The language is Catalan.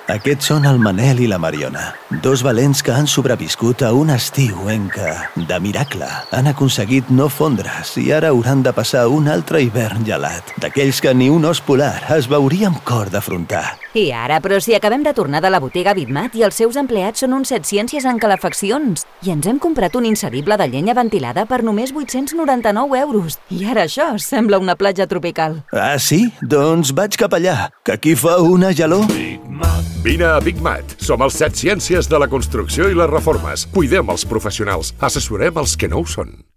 Aquests són el Manel i la Mariona, dos valents que han sobreviscut a un estiu en què, de miracle, han aconseguit no fondre's i ara hauran de passar un altre hivern gelat, d'aquells que ni un os polar es veuria amb cor d'afrontar. I ara, però si acabem de tornar de la botiga Bitmat i els seus empleats són uns setciències en calefaccions. I ens hem comprat un inserible de llenya ventilada per només 899 euros. I ara això sembla una platja tropical. Ah, sí? Doncs vaig cap allà, que aquí fa una gelor. Vine a Bitmat. Som els 7 ciències de la construcció i les reformes. Cuidem els professionals. Assessorem els que no ho són.